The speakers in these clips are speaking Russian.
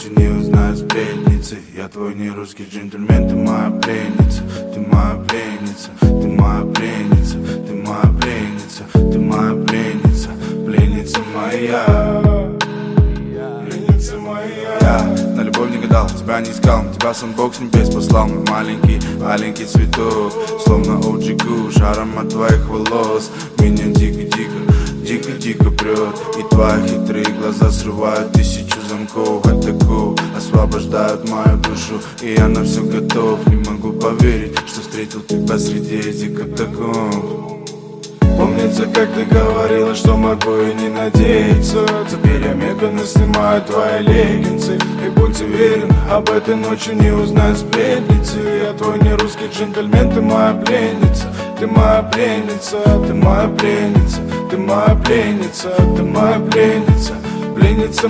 ночи не узнают сплетницы. Я твой нерусский джентльмен, ты моя пленница. Ты моя пленница, ты моя пленница. Ты моя пленница, ты моя пленница. Пленница моя, пленница моя. Я на любовь не гадал, тебя не искал. Тебя сам Бог с небес послал. Мой маленький, маленький цветок, словно OG Kush, аромат твоих волос меня дико-дико, дико-дико прет. И твои хитрые глаза срывают тысячу замков. Атаку освобождают мою душу, и я на все готов. Не могу поверить, что встретил тебя среди этих катакомб. Помнится, как ты говорила, что могу и не надеяться. Теперь я медленно снимаю твои леггинсы. И будь уверен, об этой ночи не узнают сплетницы. Я твой нерусский джентльмен, ты моя пленница. Ты моя пленница, ты моя пленница. Ты моя пленница, ты моя пленница. Пленница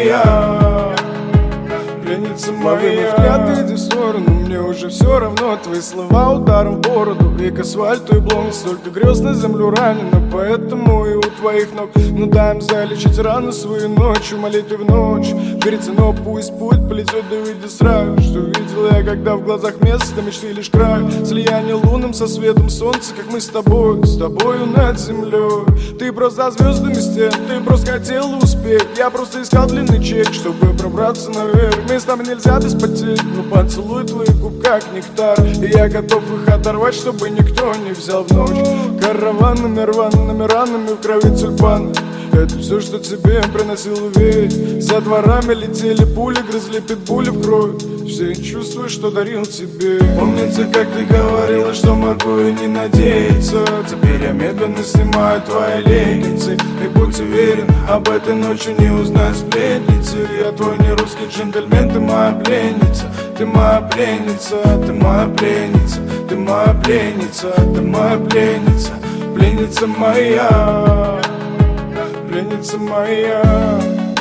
моя, пленница моя. Взгляд, иди в сторону, мне уже все равно. Твои слова ударом в бороду, и к асфальту и блонг. Столько грез на землю ранено, поэтому и у твоих ног. Ну дай им залечить раны свою ночью, молитвы в ночь. Перед но пусть путь полетит, да выйди сразу. Что видел я, когда в глазах место мечты лишь край. Слияние лунным со светом солнца, как мы с тобою над землей. Ты просто звездами стен, ты просто хотел успеть. Я просто искал длинный чек, чтобы пробраться наверх. Мы с тобой нельзя без потерь, но поцелуй твоих губ как нектар. И я готов их оторвать, чтобы никто не взял в ночь. Караванами, рваными ранами в крови тюльпаны. Это все, что тебе приносил уверен. За дворами летели пули, грызли питбули в кровь. Все чувства, что дарил тебе. Помнится, как ты говорила, что могу и не надеяться. Теперь я медленно снимаю твои леггинсы. И будь уверен, об этой ночи не узнают сплетницы. Я твой нерусский джентльмен, ты моя пленница. Ты моя пленница, ты моя пленница. Ты моя пленница, ты моя пленница. Пленница моя, пленница моя.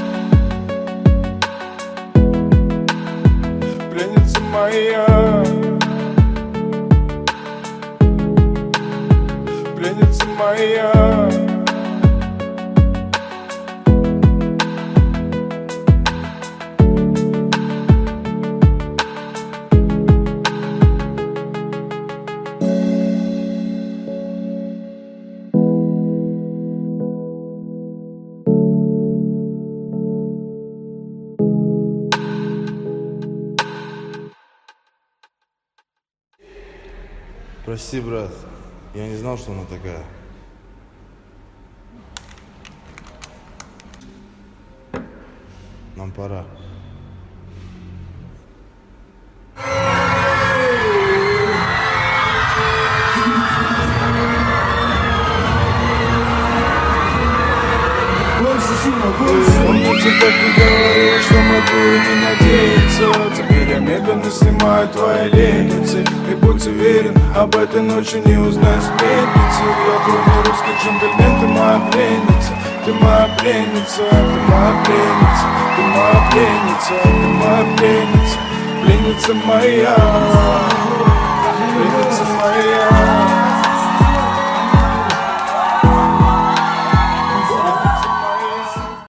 Пленница моя, пленница моя. Прости, брат, я не знал, что она такая. Нам пора. Помните, как ты говорила, что могу и не надеяться. Теперь я медленно снимаю твои леггинсы. И будь уверен, об этой ночи не узнают сплетницы. Я твой нерусский джентльмен, ты моя пленница. Ты моя пленница, ты моя пленница. Ты моя пленница, ты моя пленница. Пленница моя.